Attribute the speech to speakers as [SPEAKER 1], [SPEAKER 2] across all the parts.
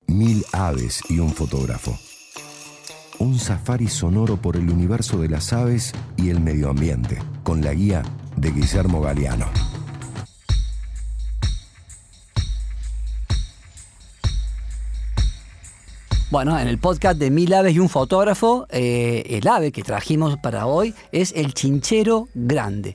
[SPEAKER 1] 1000 aves y un fotógrafo. Un safari sonoro por el universo de las aves y el medio ambiente, con la guía de Guillermo Galeano.
[SPEAKER 2] Bueno, en el podcast de 1000 aves y un fotógrafo, el ave que trajimos para hoy es el chinchero grande.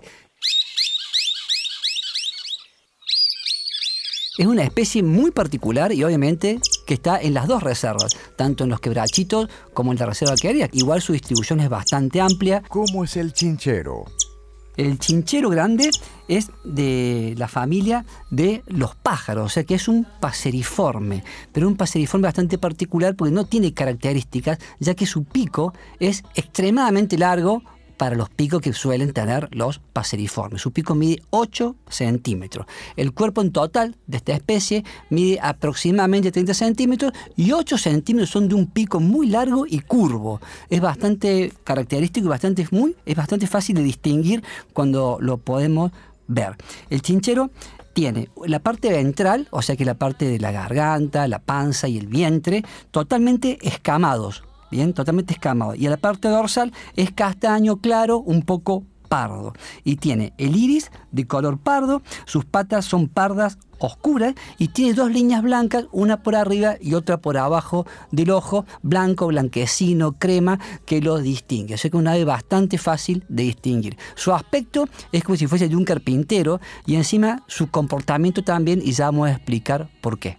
[SPEAKER 2] Es una especie muy particular y obviamente que está en las dos reservas, tanto en los quebrachitos como en la reserva quebrachitos. Igual su distribución es bastante amplia.
[SPEAKER 3] ¿Cómo es el chinchero?
[SPEAKER 2] El chinchero grande es de la familia de los pájaros, o sea que es un paseriforme, pero un paseriforme bastante particular porque no tiene características, ya que su pico es extremadamente largo para los picos que suelen tener los paseriformes. Su pico mide 8 centímetros. El cuerpo en total de esta especie mide aproximadamente 30 centímetros y 8 centímetros son de un pico muy largo y curvo. Es bastante característico y es bastante fácil de distinguir cuando lo podemos ver. El chinchero tiene la parte ventral, o sea que la parte de la garganta, la panza y el vientre, totalmente escamados. Bien, totalmente escamado. Y a la parte dorsal es castaño claro, un poco pardo. Y tiene el iris de color pardo, sus patas son pardas oscuras y tiene dos líneas blancas, una por arriba y otra por abajo del ojo, blanco, blanquecino, crema, que lo distingue. O sea que es un ave bastante fácil de distinguir. Su aspecto es como si fuese de un carpintero y encima su comportamiento también, y ya vamos a explicar por qué.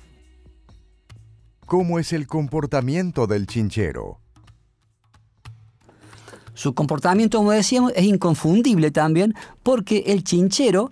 [SPEAKER 3] ¿Cómo es el comportamiento del chinchero?
[SPEAKER 2] Su comportamiento, como decíamos, es inconfundible también porque el chinchero,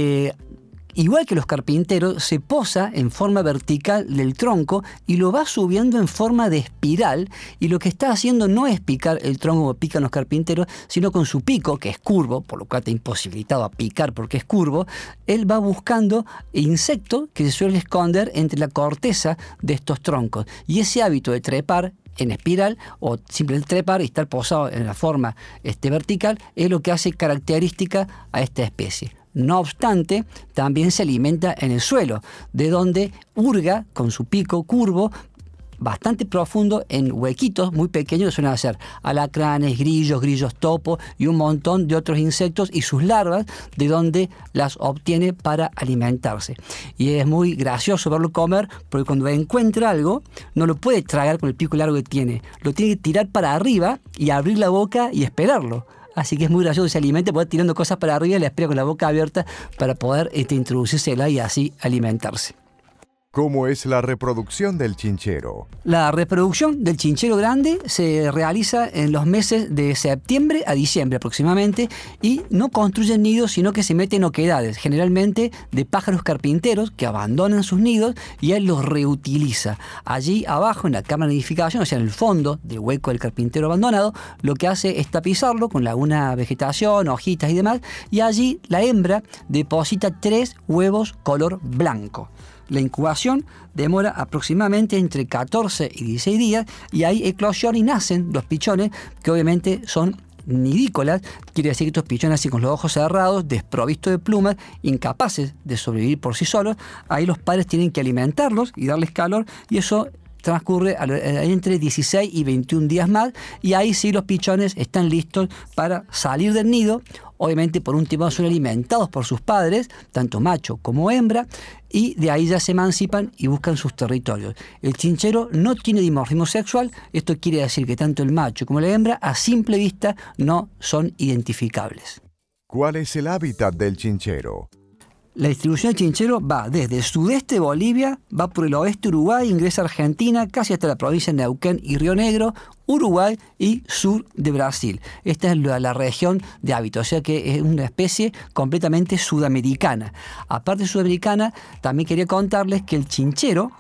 [SPEAKER 2] igual que los carpinteros, se posa en forma vertical del tronco y lo va subiendo en forma de espiral, y lo que está haciendo no es picar el tronco como pican los carpinteros, sino con su pico, que es curvo, por lo cual está imposibilitado a picar porque es curvo, él va buscando insectos que se suelen esconder entre la corteza de estos troncos. Y ese hábito de trepar en espiral o simplemente trepar y estar posado en la forma vertical es lo que hace característica a esta especie. No obstante, también se alimenta en el suelo, de donde hurga con su pico curvo bastante profundo en huequitos muy pequeños que suelen hacer alacranes, grillos topos y un montón de otros insectos y sus larvas, de donde las obtiene para alimentarse. Y es muy gracioso verlo comer porque cuando encuentra algo no lo puede tragar con el pico largo que tiene, lo tiene que tirar para arriba y abrir la boca y esperarlo. Así que es muy gracioso, se alimenta, puede tirando cosas para arriba y la espera con la boca abierta para poder introducírsela y así alimentarse.
[SPEAKER 3] ¿Cómo es la reproducción del chinchero?
[SPEAKER 2] La reproducción del chinchero grande se realiza en los meses de septiembre a diciembre aproximadamente y no construyen nidos, sino que se meten oquedades, generalmente de pájaros carpinteros que abandonan sus nidos y él los reutiliza. Allí abajo en la cámara de nidificación, o sea en el fondo del hueco del carpintero abandonado, lo que hace es tapizarlo con alguna vegetación, hojitas y demás, y allí la hembra deposita 3 huevos color blanco. La incubación demora aproximadamente entre 14 y 16 días y hay eclosión y nacen los pichones, que obviamente son nidícolas, quiere decir que estos pichones así con los ojos cerrados, desprovistos de plumas, incapaces de sobrevivir por sí solos. Ahí los padres tienen que alimentarlos y darles calor, y eso transcurre entre 16 y 21 días más, y ahí sí los pichones están listos para salir del nido. Obviamente por un tiempo son alimentados por sus padres, tanto macho como hembra, y de ahí ya se emancipan y buscan sus territorios. El chinchero no tiene dimorfismo sexual, esto quiere decir que tanto el macho como la hembra a simple vista no son identificables.
[SPEAKER 3] ¿Cuál es el hábitat del chinchero?
[SPEAKER 2] La distribución del chinchero va desde el sudeste de Bolivia, va por el oeste de Uruguay, ingresa a Argentina, casi hasta la provincia de Neuquén y Río Negro, Uruguay y sur de Brasil. Esta es la región de hábitat, o sea que es una especie completamente sudamericana. Aparte de sudamericana, también quería contarles que el chinchero,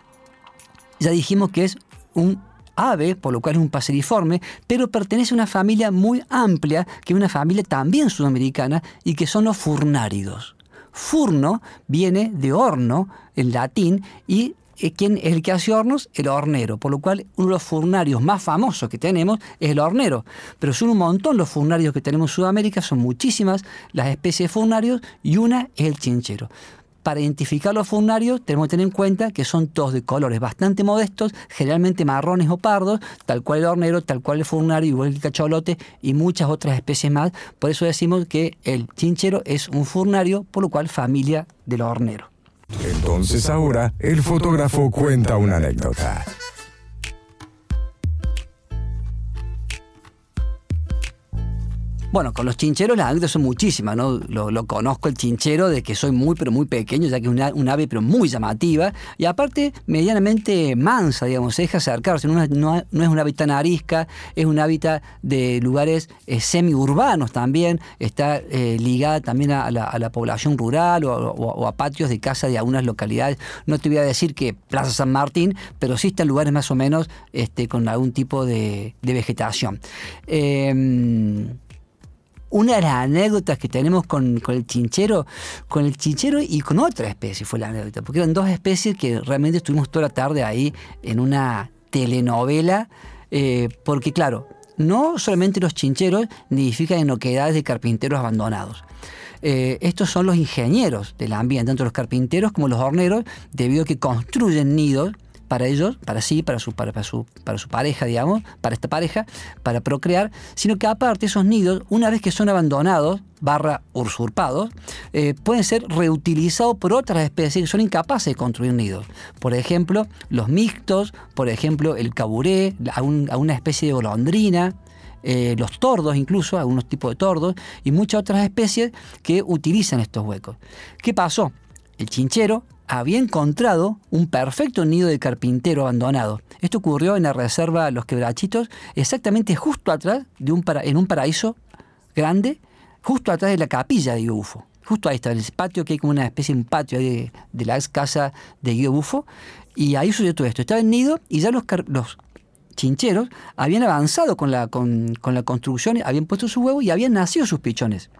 [SPEAKER 2] ya dijimos que es un ave, por lo cual es un paseriforme, pero pertenece a una familia muy amplia, que es una familia también sudamericana, y que son los furnáridos. Furno viene de horno en latín y ¿quién es el que hace hornos? El hornero, por lo cual uno de los furnarios más famosos que tenemos es el hornero, pero son un montón los furnarios que tenemos en Sudamérica, son muchísimas las especies de furnarios y una es el chinchero. para identificar los furnarios tenemos que tener en cuenta que son todos de colores bastante modestos, generalmente marrones o pardos, tal cual el hornero, tal cual el furnario, igual el cachalote y muchas otras especies más. Por eso decimos que el chinchero es un furnario, por lo cual familia del hornero.
[SPEAKER 4] Entonces ahora el fotógrafo cuenta una anécdota.
[SPEAKER 2] Bueno, con los chincheros las anécdotas son muchísimas, ¿no? Lo conozco el chinchero de que soy muy, pero muy pequeño, ya que es un ave, pero muy llamativa. Y aparte, medianamente mansa, digamos, se deja acercarse. No es un hábitat tan arisca, es un hábitat de lugares semiurbanos también. Está ligada también a la población rural o a patios de casa de algunas localidades. No te voy a decir que Plaza San Martín, pero sí están lugares más o menos con algún tipo de vegetación. Una de las anécdotas que tenemos con el chinchero y con otra especie fue la anécdota, porque eran dos especies que realmente estuvimos toda la tarde ahí en una telenovela, porque claro, no solamente los chincheros nidifican en oquedades de carpinteros abandonados. Estos son los ingenieros del ambiente, tanto los carpinteros como los horneros, debido a que construyen nidos para ellos, para su pareja, digamos, para esta pareja, para procrear, sino que aparte esos nidos, una vez que son abandonados, usurpados, pueden ser reutilizados por otras especies que son incapaces de construir nidos. Por ejemplo, los mixtos, por ejemplo, el caburé, a una especie de golondrina, los tordos incluso, algunos tipos de tordos, y muchas otras especies que utilizan estos huecos. ¿Qué pasó? El chinchero había encontrado un perfecto nido de carpintero abandonado. Esto ocurrió en la reserva Los Quebrachitos, exactamente justo atrás en un paraíso grande, justo atrás de la capilla de Guido Buffo. Justo ahí está el patio, que hay como una especie de un patio de la ex casa de Guido Buffo, y ahí sucedió todo esto. Estaba el nido y ya los chincheros habían avanzado con la construcción, habían puesto sus huevos y habían nacido sus pichones.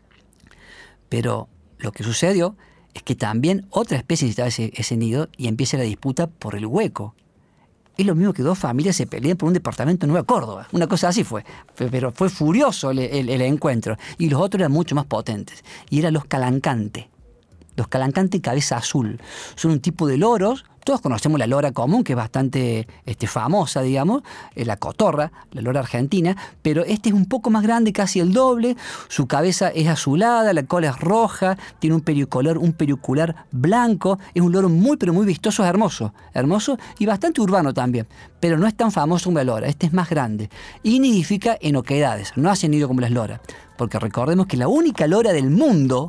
[SPEAKER 2] Pero lo que sucedió es que también otra especie necesitaba ese nido y empieza la disputa por el hueco. Es lo mismo que dos familias se pelean por un departamento en Nueva Córdoba. Una cosa así fue. Pero fue furioso el encuentro. Y los otros eran mucho más potentes. Y eran los calancantes. Los calancantes cabeza azul. Son un tipo de loros. Todos conocemos la lora común, que es bastante famosa, digamos, la cotorra, la lora argentina, pero este es un poco más grande, casi el doble, su cabeza es azulada, la cola es roja, tiene un pericular blanco, es un loro muy, pero muy vistoso, es hermoso y bastante urbano también, pero no es tan famoso como la lora, este es más grande y nidifica en oquedades, no hace nido como las loras, porque recordemos que la única lora del mundo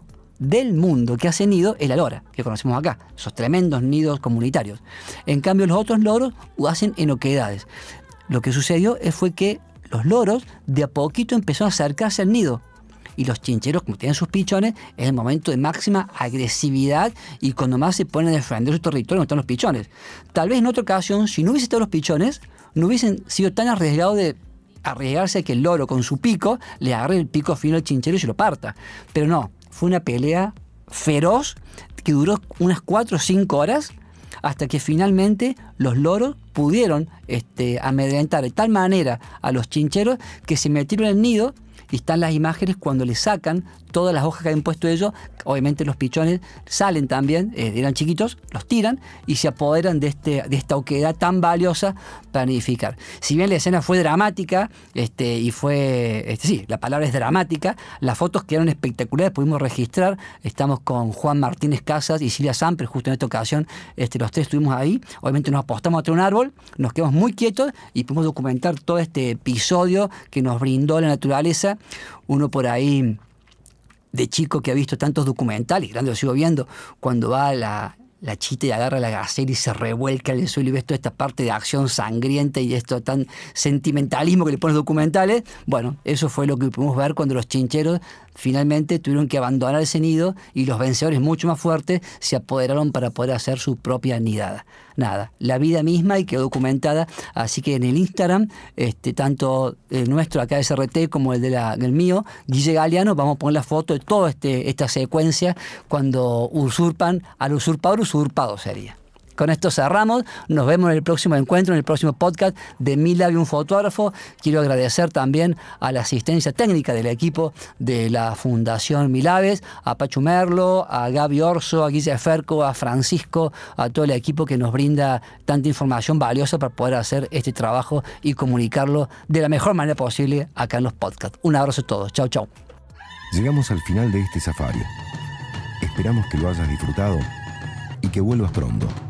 [SPEAKER 2] que hace nido es la lora, que conocemos acá, esos tremendos nidos comunitarios. En cambio, los otros loros hacen en oquedades. Lo que sucedió fue que los loros de a poquito empezaron a acercarse al nido. Y los chincheros, como tienen sus pichones, es el momento de máxima agresividad y cuando más se ponen a defender su territorio, donde están los pichones. Tal vez en otra ocasión, si no hubiesen estado los pichones, no hubiesen sido tan arriesgados de arriesgarse a que el loro con su pico le agarre el pico fino al chinchero y se lo parta. Pero no. Fue una pelea feroz que duró unas 4 o 5 horas hasta que finalmente los loros pudieron amedrentar de tal manera a los chincheros que se metieron en el nido y están las imágenes cuando le sacan todas las hojas que habían puesto ellos. Obviamente los pichones salen también, eran chiquitos, los tiran y se apoderan de esta oquedad tan valiosa para nidificar. Si bien la escena fue dramática, y fue, sí, la palabra es dramática, las fotos quedaron espectaculares, pudimos registrar, estamos con Juan Martínez Casas y Silvia Samper, justo en esta ocasión, los tres estuvimos ahí, obviamente nos apostamos a un árbol, nos quedamos muy quietos y pudimos documentar todo este episodio que nos brindó la naturaleza. Uno por ahí de chico que ha visto tantos documentales, grande lo sigo viendo, cuando va la chita y agarra la gacela y se revuelca en el suelo y ves toda esta parte de acción sangrienta y esto tan sentimentalismo que le ponen los documentales. Bueno, eso fue lo que pudimos ver cuando los chincheros finalmente tuvieron que abandonar ese nido y los vencedores mucho más fuertes se apoderaron para poder hacer su propia nidada. Nada, la vida misma y quedó documentada, así que en el Instagram, tanto el nuestro acá de SRT como el del mío, Guille Galeano, vamos a poner la foto de toda esta secuencia cuando usurpan al usurpador, usurpado sería. Con esto cerramos. Nos vemos en el próximo encuentro, en el próximo podcast de Mi Labio, un fotógrafo. Quiero agradecer también a la asistencia técnica del equipo de la Fundación Milaves, a Pachu Merlo, a Gaby Orso, a Guille Ferco, a Francisco, a todo el equipo que nos brinda tanta información valiosa para poder hacer este trabajo y comunicarlo de la mejor manera posible acá en los podcasts. Un abrazo a todos. Chau, chau.
[SPEAKER 1] Llegamos al final de este safari. Esperamos que lo hayas disfrutado y que vuelvas pronto.